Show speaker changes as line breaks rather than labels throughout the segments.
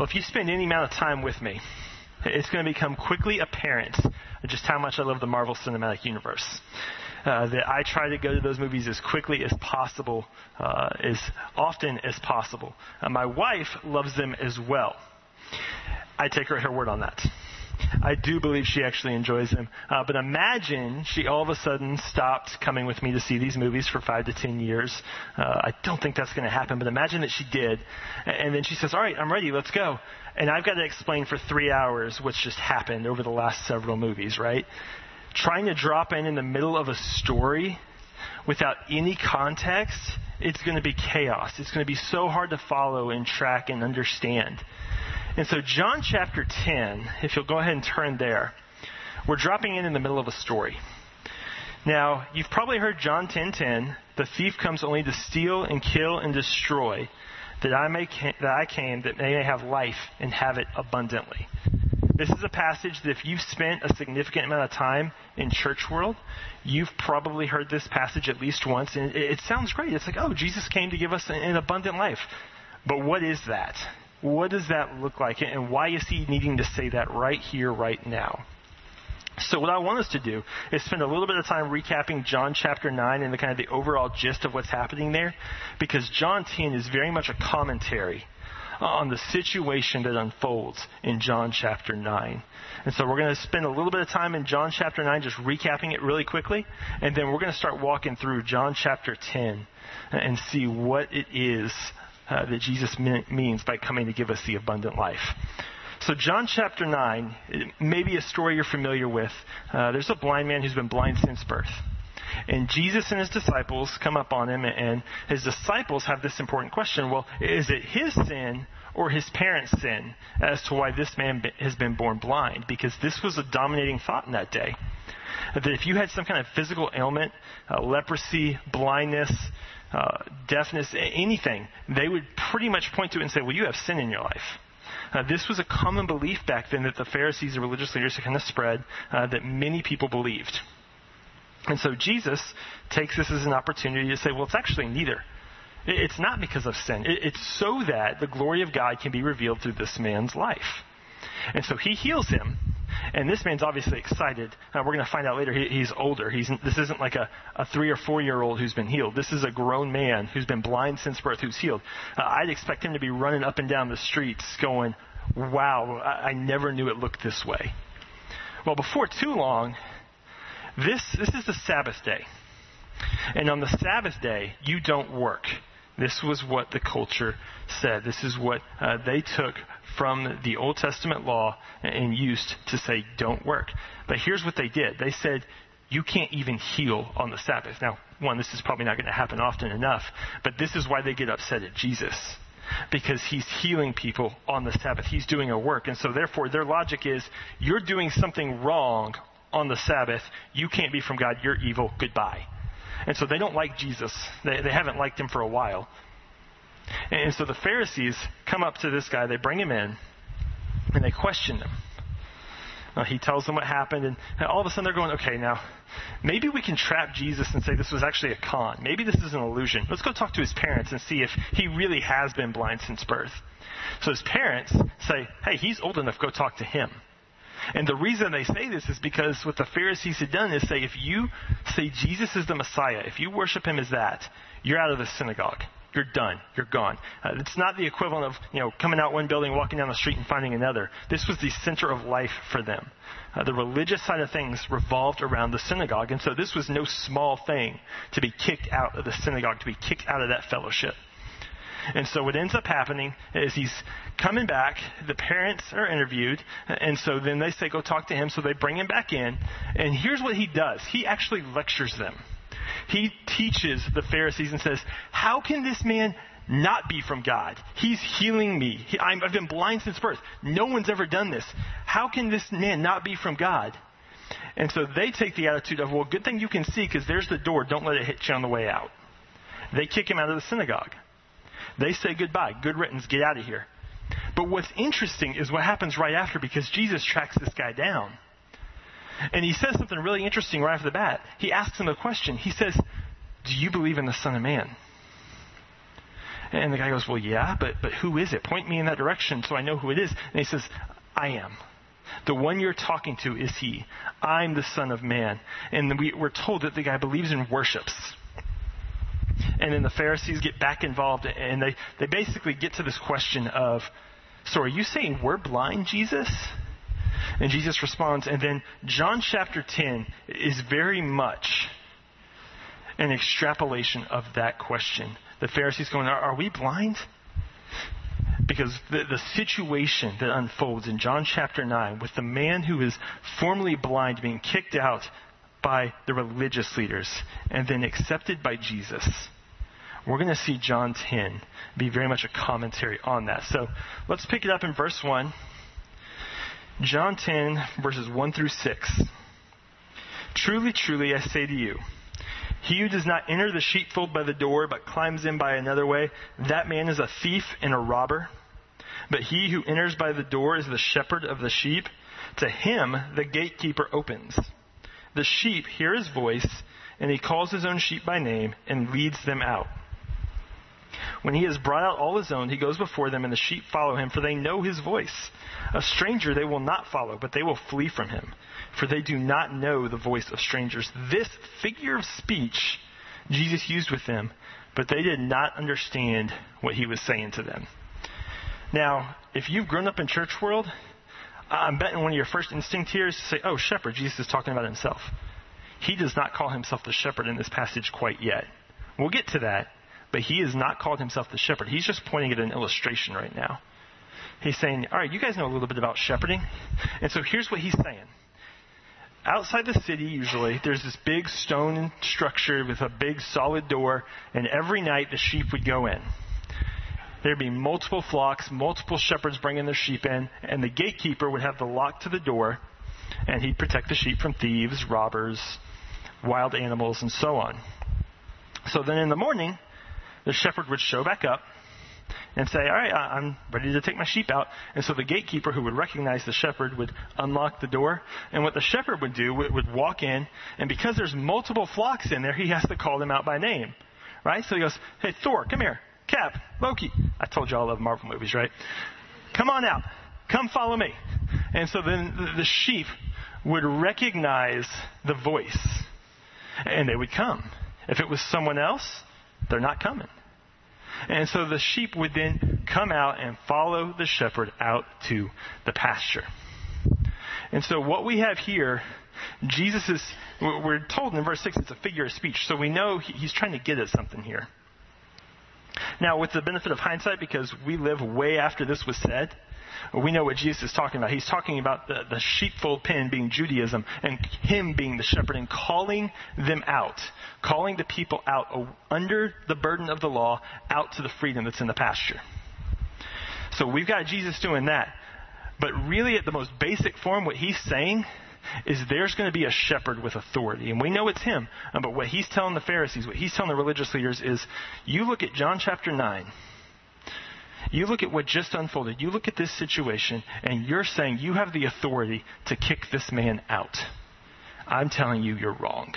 Well, if you spend any amount of time with me, it's going to become quickly apparent just how much I love the Marvel Cinematic Universe. That I try to go to those movies as quickly as possible, as often as possible. My wife loves them as well. I take her at her word on that. I do believe she actually enjoys them. But imagine she all of a sudden stopped coming with me to see these movies for 5 to 10 years. I don't think that's going to happen, but imagine that she did. And then she says, all right, I'm ready, let's go. And I've got to explain for 3 hours what's just happened over the last several movies, right? Trying to drop in the middle of a story without any context, it's going to be chaos. It's going to be so hard to follow and track and understand. And so John chapter 10, if you'll go ahead and turn there, we're dropping in the middle of a story. Now, you've probably heard John 10:10, the thief comes only to steal and kill and destroy, that I came that they may have life and have it abundantly. This is a passage that if you've spent a significant amount of time in church world, you've probably heard this passage at least once, and it sounds great. It's like, oh, Jesus came to give us an abundant life. But what is that? What does that look like? And why is he needing to say that right here, right now? So what I want us to do is spend a little bit of time recapping John chapter 9 and the kind of the overall gist of what's happening there, because John 10 is very much a commentary on the situation that unfolds in John chapter 9. And so we're going to spend a little bit of time in John chapter 9 just recapping it really quickly, and then we're going to start walking through John chapter 10 and see what it is that Jesus means by coming to give us the abundant life. So John chapter 9, maybe a story you're familiar with. There's a blind man who's been blind since birth. And Jesus and his disciples come up on him, and his disciples have this important question. Well, is it his sin or his parents' sin as to why this man has been born blind? Because this was a dominating thought in that day. That if you had some kind of physical ailment, leprosy, blindness, deafness, anything, they would pretty much point to it and say, well, you have sin in your life. This was a common belief back then that the Pharisees and religious leaders had kind of spread, that many people believed. And so Jesus takes this as an opportunity to say, well, it's actually neither. It's not because of sin. It's so that the glory of God can be revealed through this man's life. And so he heals him. And this man's obviously excited. We're going to find out later he's older. This isn't like a 3 or 4 year old who's been healed. This is a grown man who's been blind since birth who's healed. I'd expect him to be running up and down the streets going, wow, I never knew it looked this way. Well, before too long, this is the Sabbath day. And on the Sabbath day, you don't work. This was what the culture said. This is what they took from the Old Testament law and used to say, don't work. But here's what they did. They said, you can't even heal on the Sabbath. Now, one, this is probably not going to happen often enough, but this is why they get upset at Jesus. Because he's healing people on the Sabbath. He's doing a work. And so therefore, their logic is, you're doing something wrong on the Sabbath. You can't be from God. You're evil. Goodbye. And so they don't like Jesus. They haven't liked him for a while. And so the Pharisees come up to this guy. They bring him in, and they question him. He tells them what happened, and all of a sudden they're going, okay, now, maybe we can trap Jesus and say this was actually a con. Maybe this is an illusion. Let's go talk to his parents and see if he really has been blind since birth. So his parents say, hey, he's old enough, go talk to him. And the reason they say this is because what the Pharisees had done is say, if you say Jesus is the Messiah, if you worship him as that, you're out of the synagogue. You're done. You're gone. It's not the equivalent of, coming out one building, walking down the street, and finding another. This was the center of life for them. The religious side of things revolved around the synagogue. And so this was no small thing to be kicked out of the synagogue, to be kicked out of that fellowship. And so what ends up happening is he's coming back. The parents are interviewed. And so then they say, go talk to him. So they bring him back in. And here's what he does. He actually lectures them. He teaches the Pharisees and says, how can this man not be from God? He's healing me. I've been blind since birth. No one's ever done this. How can this man not be from God? And so they take the attitude of, well, good thing you can see because there's the door. Don't let it hit you on the way out. They kick him out of the synagogue. They say goodbye. Good riddance. Get out of here. But what's interesting is what happens right after, because Jesus tracks this guy down. And he says something really interesting right off the bat. He asks him a question. He says, do you believe in the Son of Man? And the guy goes, well, yeah, but who is it? Point me in that direction so I know who it is. And he says, I am. The one you're talking to is he. I'm the Son of Man. And we're told that the guy believes and worships. And then the Pharisees get back involved, and they basically get to this question of, so are you saying we're blind, Jesus? And Jesus responds, and then John chapter 10 is very much an extrapolation of that question. The Pharisees going, are we blind? Because the situation that unfolds in John chapter 9 with the man who is formerly blind being kicked out by the religious leaders and then accepted by Jesus, we're going to see John 10 be very much a commentary on that. So let's pick it up in verse 1. John 10, verses 1 through 6. Truly, truly, I say to you, he who does not enter the sheepfold by the door, but climbs in by another way, that man is a thief and a robber. But he who enters by the door is the shepherd of the sheep. To him the gatekeeper opens. The sheep hear his voice, and he calls his own sheep by name and leads them out. When he has brought out all his own, he goes before them, and the sheep follow him, for they know his voice. A stranger they will not follow, but they will flee from him, for they do not know the voice of strangers. This figure of speech Jesus used with them, but they did not understand what he was saying to them. Now, if you've grown up in church world, I'm betting one of your first instincts here is to say, oh, shepherd, Jesus is talking about himself. He does not call himself the shepherd in this passage quite yet. We'll get to that, but he has not called himself the shepherd. He's just pointing at an illustration right now. He's saying, all right, you guys know a little bit about shepherding. And so here's what he's saying. Outside the city, usually, there's this big stone structure with a big solid door, and every night the sheep would go in. There'd be multiple flocks, multiple shepherds bringing their sheep in, and the gatekeeper would have the lock to the door, and he'd protect the sheep from thieves, robbers, wild animals, and so on. So then in the morning, the shepherd would show back up and say, all right, I'm ready to take my sheep out. And so the gatekeeper, who would recognize the shepherd, would unlock the door. And what the shepherd would do would walk in, and because there's multiple flocks in there, he has to call them out by name. Right? So he goes, hey, Thor, come here. Cap, Loki. I told you all I love Marvel movies, right? Come on out. Come follow me. And so then the sheep would recognize the voice, and they would come. If it was someone else, they're not coming. And so the sheep would then come out and follow the shepherd out to the pasture. And so what we have here, Jesus is, we're told in verse 6, it's a figure of speech. So we know he's trying to get at something here. Now, with the benefit of hindsight, because we live way after this was said, we know what Jesus is talking about. He's talking about the sheepfold pen being Judaism and him being the shepherd and calling them out, calling the people out under the burden of the law out to the freedom that's in the pasture. So we've got Jesus doing that. But really at the most basic form, what he's saying is there's going to be a shepherd with authority. And we know it's him. But what he's telling the Pharisees, what he's telling the religious leaders is, you look at John chapter 9. You look at what just unfolded. You look at this situation, and you're saying you have the authority to kick this man out. I'm telling you, you're wrong.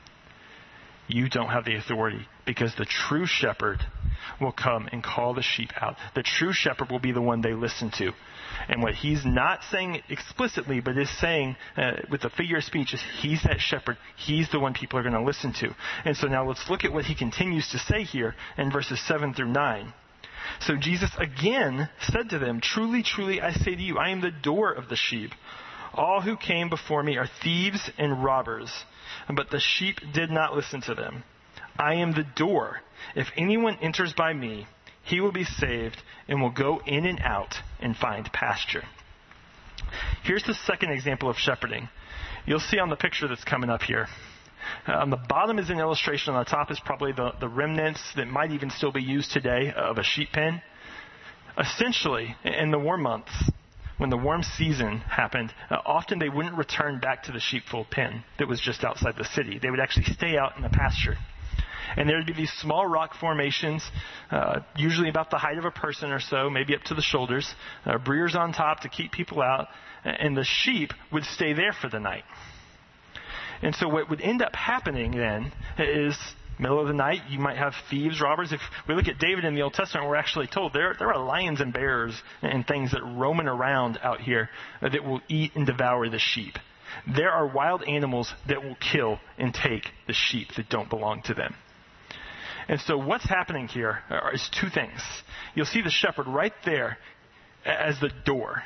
You don't have the authority, because the true shepherd will come and call the sheep out. The true shepherd will be the one they listen to. And what he's not saying explicitly, but is saying with the figure of speech, is he's that shepherd. He's the one people are going to listen to. And so now let's look at what he continues to say here in verses 7 through 9. So Jesus again said to them, truly, truly, I say to you, I am the door of the sheep. All who came before me are thieves and robbers, but the sheep did not listen to them. I am the door. If anyone enters by me, he will be saved and will go in and out and find pasture. Here's the second example of shepherding. You'll see on the picture that's coming up here. On the bottom is an illustration. On the top is probably the remnants that might even still be used today of a sheep pen. Essentially, in the warm months, when the warm season happened, often they wouldn't return back to the sheepfold pen that was just outside the city. They would actually stay out in the pasture. And there would be these small rock formations, usually about the height of a person or so, maybe up to the shoulders, briars on top to keep people out, and the sheep would stay there for the night. And so what would end up happening then is Middle of the night, you might have thieves, robbers. If we look at David in the Old Testament, we're actually told there are lions and bears and things that roaming around out here that will eat and devour the sheep. There are wild animals that will kill and take the sheep that don't belong to them. And so what's happening here is two things. You'll see the shepherd right there as the door.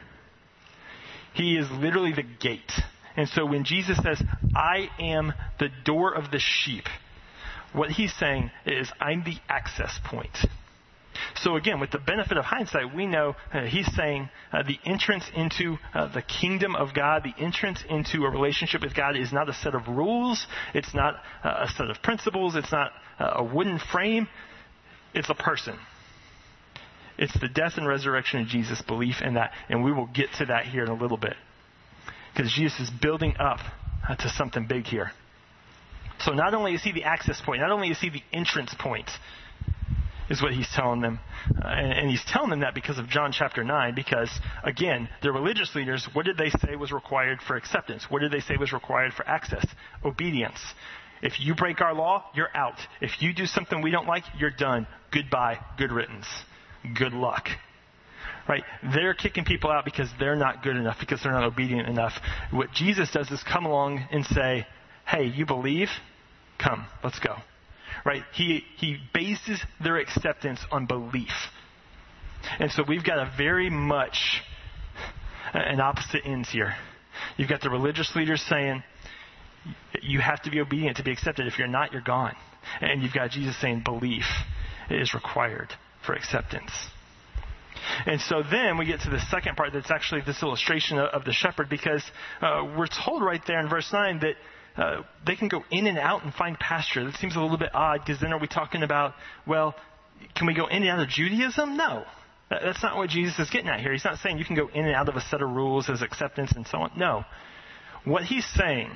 He is literally the gate. And so when Jesus says, I am the door of the sheep, what he's saying is, I'm the access point. So again, with the benefit of hindsight, we know he's saying the entrance into the kingdom of God, the entrance into a relationship with God is not a set of rules. It's not a set of principles. It's not a wooden frame. It's a person. It's the death and resurrection of Jesus, belief in that. And we will get to that here in a little bit. Because Jesus is building up to something big here. So not only is he the access point, not only is he the entrance point, is what he's telling them. And he's telling them that because of John chapter 9, because, again, the religious leaders, what did they say was required for acceptance? What did they say was required for access? Obedience. If you break our law, you're out. If you do something we don't like, you're done. Goodbye. Good riddance. Good luck. Right? They're kicking people out because they're not good enough, because they're not obedient enough. What Jesus does is come along and say, hey, you believe? Come, let's go. Right? He bases their acceptance on belief. And so we've got a very much an opposite ends here. You've got the religious leaders saying, you have to be obedient to be accepted. If you're not, you're gone. And you've got Jesus saying belief is required for acceptance. And so then we get to the second part that's actually this illustration of the shepherd, because we're told right there in verse 9 that they can go in and out and find pasture. That seems a little bit odd, because then are we talking about, well, can we go in and out of Judaism? No. That's not what Jesus is getting at here. He's not saying you can go in and out of a set of rules as acceptance and so on. No. What he's saying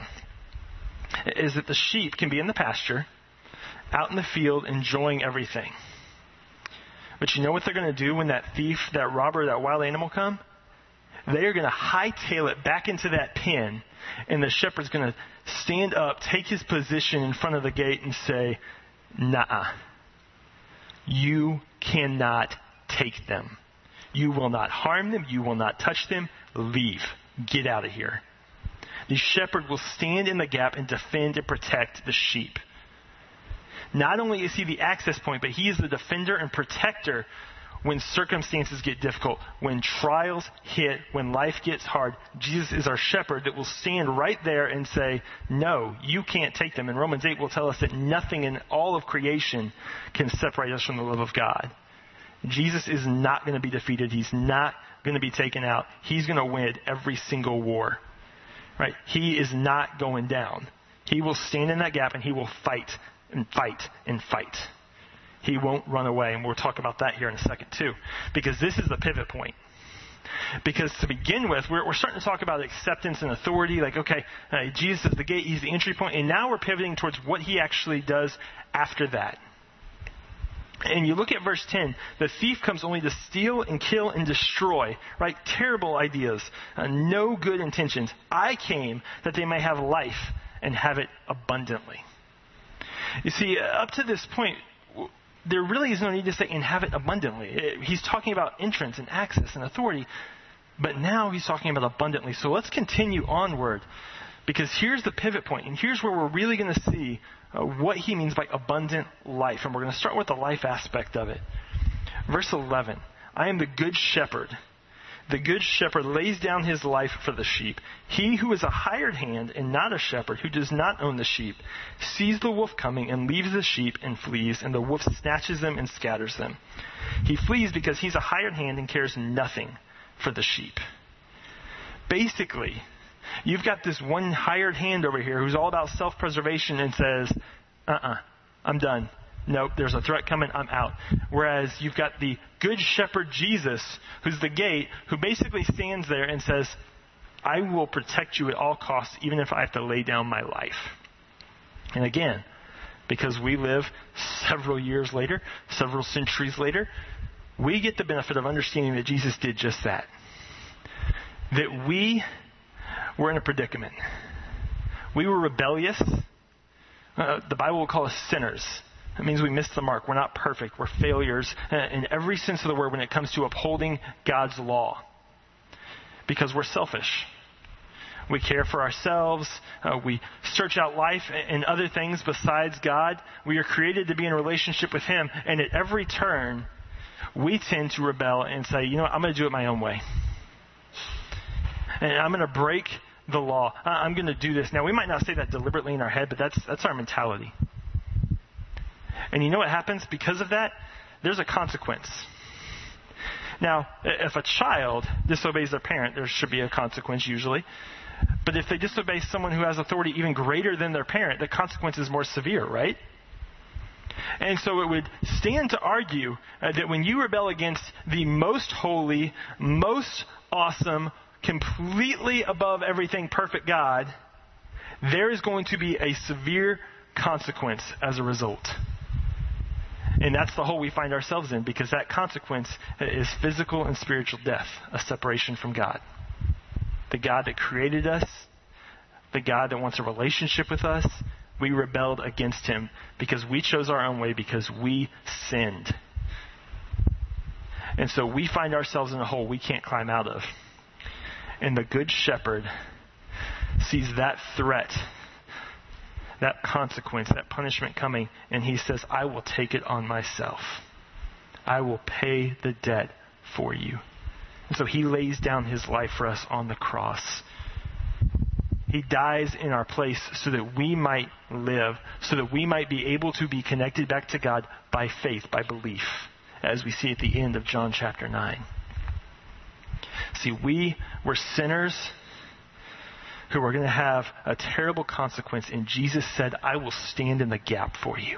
is that the sheep can be in the pasture, out in the field, enjoying everything. But you know what they're going to do when that thief, that robber, that wild animal come? They are going to hightail it back into that pen, and the shepherd's going to stand up, take his position in front of the gate and say, "Nuh-uh. You cannot take them. You will not harm them. You will not touch them. Leave. Get out of here." The shepherd will stand in the gap and defend and protect the sheep. Not only is he the access point, but he is the defender and protector when circumstances get difficult, when trials hit, when life gets hard. Jesus is our shepherd that will stand right there and say, no, you can't take them. And Romans 8 will tell us that nothing in all of creation can separate us from the love of God. Jesus is not going to be defeated. He's not going to be taken out. He's going to win every single war. Right? He is not going down. He will stand in that gap and he will fight and fight and fight. He won't run away. And we'll talk about that here in a second too. Because this is the pivot point. Because to begin with, we're starting to talk about acceptance and authority. Like, okay, Jesus is the gate. He's the entry point. And now we're pivoting towards what he actually does after that. And you look at verse 10, the thief comes only to steal and kill and destroy, right? Terrible ideas, no good intentions. I came that they may have life and have it abundantly. You see, up to this point, there really is no need to say and have it abundantly. He's talking about entrance and access and authority, but now he's talking about abundantly. So let's continue onward, because here's the pivot point, and here's where we're really going to see what he means by abundant life. And we're going to start with the life aspect of it. Verse 11, I am the good shepherd. The good shepherd lays down his life for the sheep. He who is a hired hand and not a shepherd, who does not own the sheep, sees the wolf coming and leaves the sheep and flees, and the wolf snatches them and scatters them. He flees because he's a hired hand and cares nothing for the sheep. Basically, you've got this one hired hand over here who's all about self-preservation and says, I'm done. Nope, there's a threat coming, I'm out. Whereas you've got the good shepherd Jesus, who's the gate, who basically stands there and says, I will protect you at all costs, even if I have to lay down my life. And again, because we live several years later, several centuries later, we get the benefit of understanding that Jesus did just that. That we were in a predicament. We were rebellious. The Bible will call us sinners. It means we miss the mark. We're not perfect. We're failures in every sense of the word when it comes to upholding God's law. Because we're selfish. We care for ourselves. We search out life and other things besides God. We are created to be in a relationship with Him. And at every turn, we tend to rebel and say, you know what, I'm going to do it my own way. And I'm going to break the law. I'm going to do this. Now, we might not say that deliberately in our head, but that's our mentality. And you know what happens because of that? There's a consequence. Now, if a child disobeys their parent, there should be a consequence usually. But if they disobey someone who has authority even greater than their parent, the consequence is more severe, right? And so it would stand to argue that when you rebel against the most holy, most awesome, completely above everything perfect God, there is going to be a severe consequence as a result. And that's the hole we find ourselves in, because that consequence is physical and spiritual death, a separation from God. The God that created us, the God that wants a relationship with us, we rebelled against Him because we chose our own way, because we sinned. And so we find ourselves in a hole we can't climb out of. And the Good Shepherd sees that threat, that consequence, that punishment coming, and He says, I will take it on myself. I will pay the debt for you. And so He lays down His life for us on the cross. He dies in our place so that we might live, so that we might be able to be connected back to God by faith, by belief, as we see at the end of John chapter 9. See, we were sinners who were going to have a terrible consequence, and Jesus said, I will stand in the gap for you.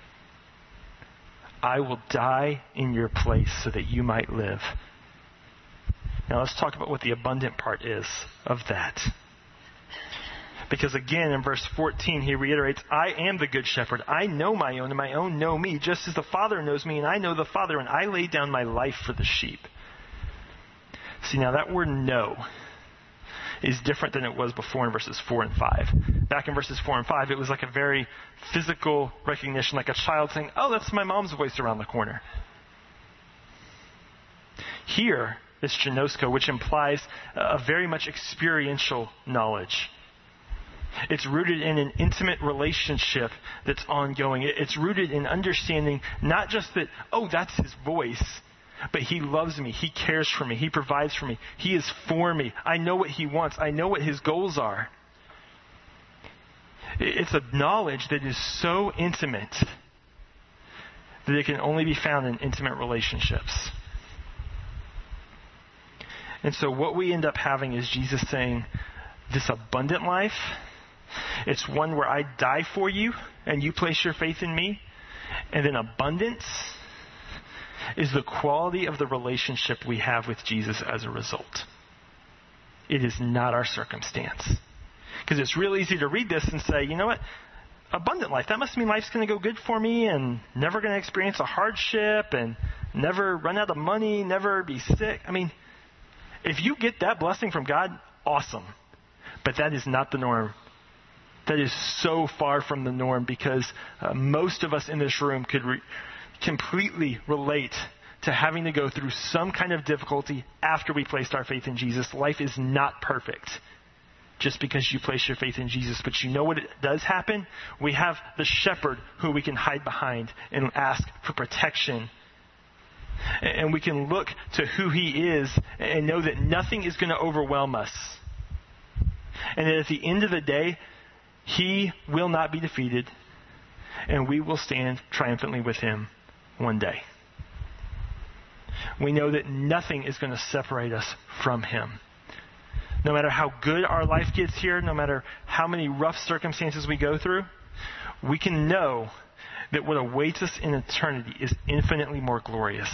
I will die in your place so that you might live. Now let's talk about what the abundant part is of that. Because again, in verse 14, he reiterates, I am the good shepherd. I know my own, and my own know me, just as the Father knows me, and I know the Father, and I lay down my life for the sheep. See, now that word know is different than it was before in verses 4 and 5. Back in verses 4 and 5, it was like a very physical recognition, like a child saying, oh, that's my mom's voice around the corner. Here, it's ginosko, which implies a very much experiential knowledge. It's rooted in an intimate relationship that's ongoing. It's rooted in understanding not just that, oh, that's His voice, but He loves me. He cares for me. He provides for me. He is for me. I know what He wants. I know what His goals are. It's a knowledge that is so intimate that it can only be found in intimate relationships. And so what we end up having is Jesus saying, this abundant life, it's one where I die for you and you place your faith in me. And then abundance is the quality of the relationship we have with Jesus as a result. It is not our circumstance. Because it's real easy to read this and say, you know what? Abundant life, that must mean life's going to go good for me and never going to experience a hardship and never run out of money, never be sick. I mean, if you get that blessing from God, awesome. But that is not the norm. That is so far from the norm, because most of us in this room could completely relate to having to go through some kind of difficulty after we placed our faith in Jesus. Life is not perfect just because you place your faith in Jesus. But you know what it does happen? We have the shepherd who we can hide behind and ask for protection. And we can look to who He is and know that nothing is going to overwhelm us. And that at the end of the day, He will not be defeated, and we will stand triumphantly with Him one day. We know that nothing is going to separate us from Him. No matter how good our life gets here, no matter how many rough circumstances we go through, we can know that what awaits us in eternity is infinitely more glorious.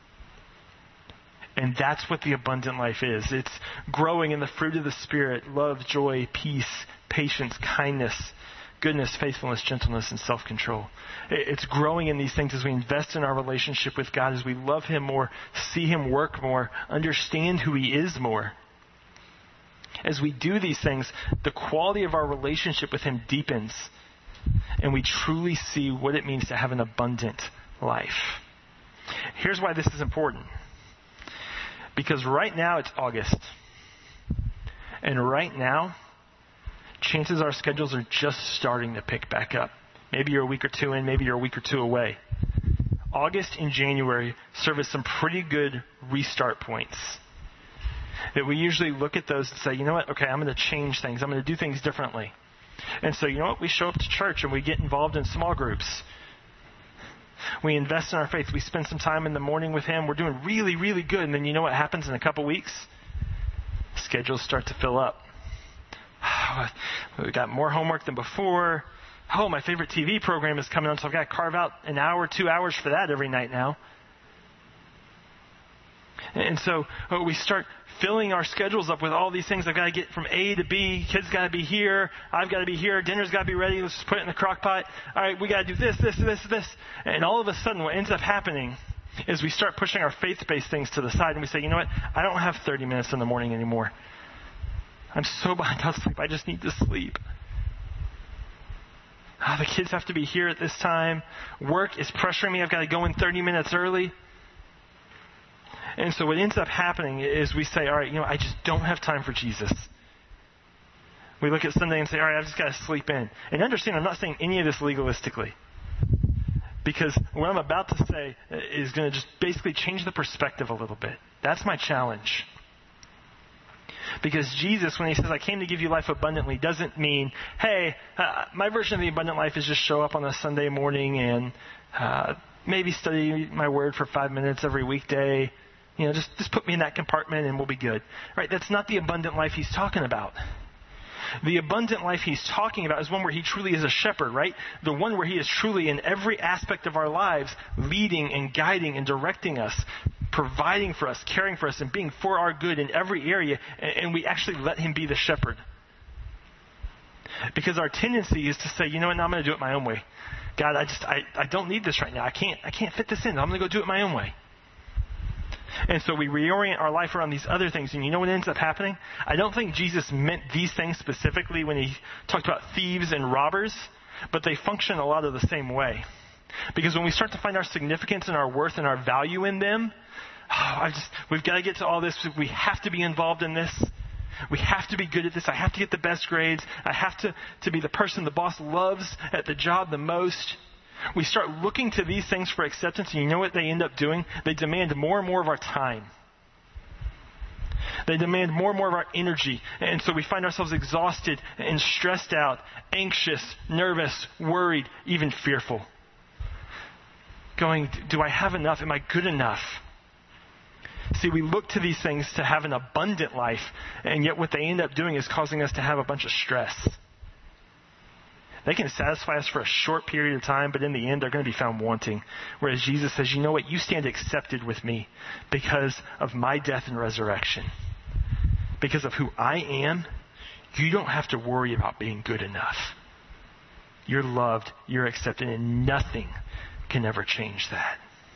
And that's what the abundant life is. It's growing in the fruit of the Spirit: love, joy, peace, patience, kindness, goodness, faithfulness, gentleness, and self-control. It's growing in these things as we invest in our relationship with God, as we love Him more, see Him work more, understand who He is more. As we do these things, the quality of our relationship with Him deepens. and we truly see what it means to have an abundant life. Here's why this is important. Because right now it's August. And right now, chances our schedules are just starting to pick back up. Maybe you're a week or two in, maybe you're a week or two away. August and January serve as some pretty good restart points. That we usually look at those and say, you know what, okay, I'm going to change things. I'm going to do things differently. And so, you know what, we show up to church and we get involved in small groups. We invest in our faith. We spend some time in the morning with Him. We're doing really, really good. And then you know what happens in a couple weeks? Schedules start to fill up. We got more homework than before. Oh, my favorite TV program is coming on, so I've got to carve out an hour, 2 hours for that every night now. And so we start filling our schedules up with all these things. I've got to get from A to B. Kids got to be here. I've got to be here. Dinner's got to be ready. Let's just put it in the crock pot. All right, we got to do this. And all of a sudden what ends up happening is we start pushing our faith-based things to the side and we say, you know what? I don't have 30 minutes in the morning anymore. I'm so behind on sleep. I just need to sleep. The kids have to be here at this time. Work is pressuring me. I've got to go in 30 minutes early. And so what ends up happening is we say, all right, I just don't have time for Jesus. We look at Sunday and say, all right, I've just got to sleep in. And understand, I'm not saying any of this legalistically. Because what I'm about to say is going to just basically change the perspective a little bit. That's my challenge. Because Jesus, when He says, I came to give you life abundantly, doesn't mean, hey, my version of the abundant life is just show up on a Sunday morning and maybe study my word for 5 minutes every weekday. Just put me in that compartment and we'll be good. Right? That's not the abundant life He's talking about. The abundant life He's talking about is one where He truly is a shepherd, right? The one where He is truly in every aspect of our lives, leading and guiding and directing us, providing for us, caring for us, and being for our good in every area, and we actually let Him be the shepherd. Because our tendency is to say, you know what, now I'm going to do it my own way. God, I don't need this right now. I can't fit this in. I'm going to go do it my own way. And so we reorient our life around these other things. And you know what ends up happening? I don't think Jesus meant these things specifically when He talked about thieves and robbers, but they function a lot of the same way. Because when we start to find our significance and our worth and our value in them, we've got to get to all this. We have to be involved in this. We have to be good at this. I have to get the best grades. I have to be the person the boss loves at the job the most. We start looking to these things for acceptance, and you know what they end up doing? They demand more and more of our time. They demand more and more of our energy. And so we find ourselves exhausted and stressed out, anxious, nervous, worried, even fearful. Going, do I have enough? Am I good enough? See, we look to these things to have an abundant life, and yet what they end up doing is causing us to have a bunch of stress. They can satisfy us for a short period of time, but in the end, they're going to be found wanting. Whereas Jesus says, you know what? You stand accepted with me because of my death and resurrection. Because of who I am, you don't have to worry about being good enough. You're loved, you're accepted, and nothing can ever change that.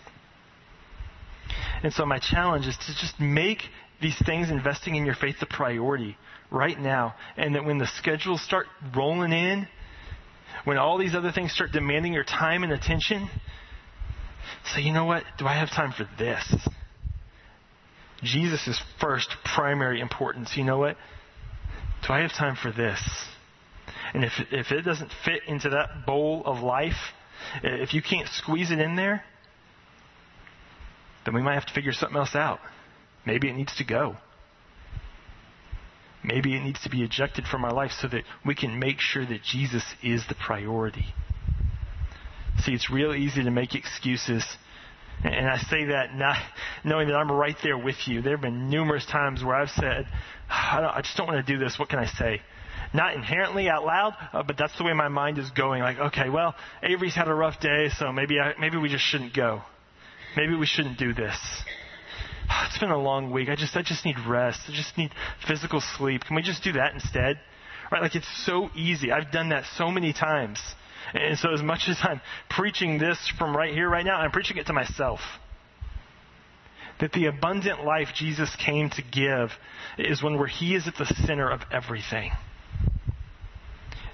And so my challenge is to just make these things, investing in your faith, the priority right now. And that when the schedules start rolling in, when all these other things start demanding your time and attention, say, you know what? Do I have time for this? Jesus is first primary importance. You know what? Do I have time for this? And if it doesn't fit into that bowl of life, if you can't squeeze it in there, then we might have to figure something else out. Maybe it needs to go. Maybe it needs to be ejected from our life so that we can make sure that Jesus is the priority. See, it's real easy to make excuses. And I say that not knowing that I'm right there with you. There have been numerous times where I've said, I just don't want to do this. What can I say? Not inherently out loud, but that's the way my mind is going. Like, okay, well, Avery's had a rough day, so maybe we just shouldn't go. Maybe we shouldn't do this. It's been a long week. I just need rest. I just need physical sleep. Can we just do that instead? Right? Like, it's so easy. I've done that so many times. And so as much as I'm preaching this from right here, right now, I'm preaching it to myself. That the abundant life Jesus came to give is one where He is at the center of everything.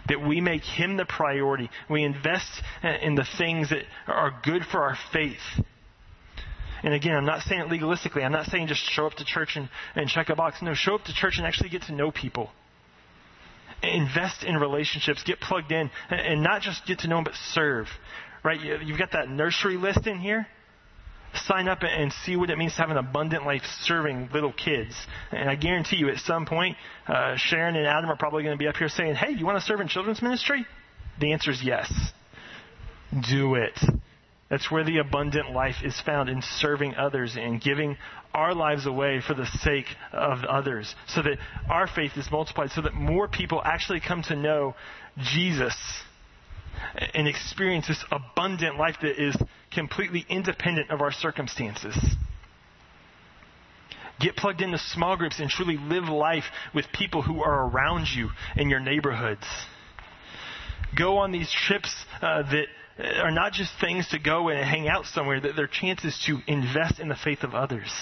That we make Him the priority. We invest in the things that are good for our faith. And again, I'm not saying it legalistically. I'm not saying just show up to church and check a box. No, show up to church and actually get to know people. Invest in relationships. Get plugged in. And not just get to know them, but serve. Right? You've got that nursery list in here. Sign up and see what it means to have an abundant life serving little kids. And I guarantee you at some point, Sharon and Adam are probably going to be up here saying, hey, you want to serve in children's ministry? The answer is yes. Do it. That's where the abundant life is found, in serving others and giving our lives away for the sake of others, so that our faith is multiplied, so that more people actually come to know Jesus and experience this abundant life that is completely independent of our circumstances. Get plugged into small groups and truly live life with people who are around you in your neighborhoods. Go on these trips that are not just things to go and hang out somewhere, that they're chances to invest in the faith of others.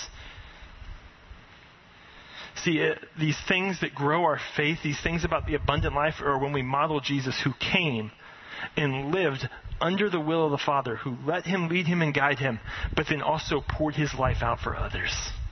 See, these things that grow our faith, these things about the abundant life, are when we model Jesus, who came and lived under the will of the Father, who let Him lead Him and guide Him, but then also poured His life out for others.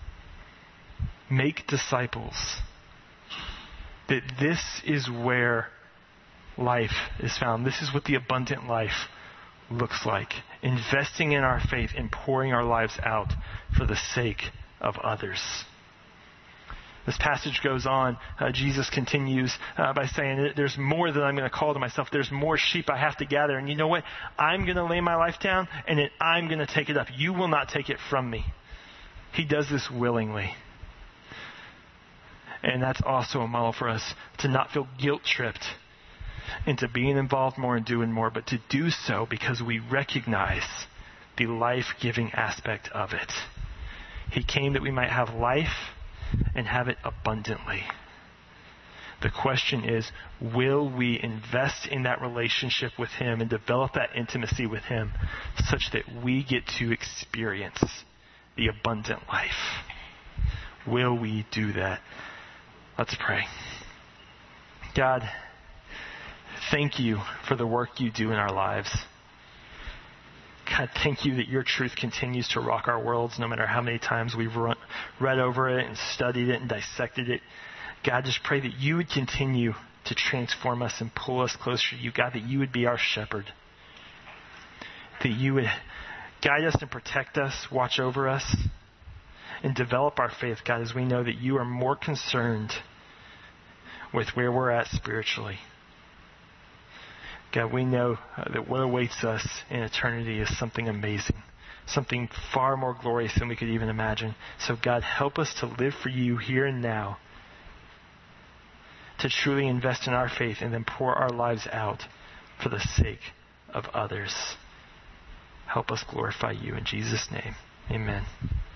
Make disciples. That this is where life is found. This is what the abundant life looks like. Investing in our faith and pouring our lives out for the sake of others. This passage goes on. Jesus continues by saying, there's more that I'm going to call to myself. There's more sheep I have to gather. And you know what? I'm going to lay my life down, and then I'm going to take it up. You will not take it from me. He does this willingly. And that's also a model for us to not feel guilt-tripped into being involved more and doing more, but to do so because we recognize the life-giving aspect of it. He came that we might have life and have it abundantly. The question is, will we invest in that relationship with Him and develop that intimacy with Him such that we get to experience the abundant life? Will we do that? Let's pray. God, thank You for the work You do in our lives. God, thank You that Your truth continues to rock our worlds no matter how many times we've read over it and studied it and dissected it. God, just pray that You would continue to transform us and pull us closer to You. God, that You would be our shepherd. That You would guide us and protect us, watch over us, and develop our faith, God, as we know that You are more concerned with where we're at spiritually. God, we know that what awaits us in eternity is something amazing, something far more glorious than we could even imagine. So God, help us to live for You here and now, to truly invest in our faith and then pour our lives out for the sake of others. Help us glorify You in Jesus' name. Amen.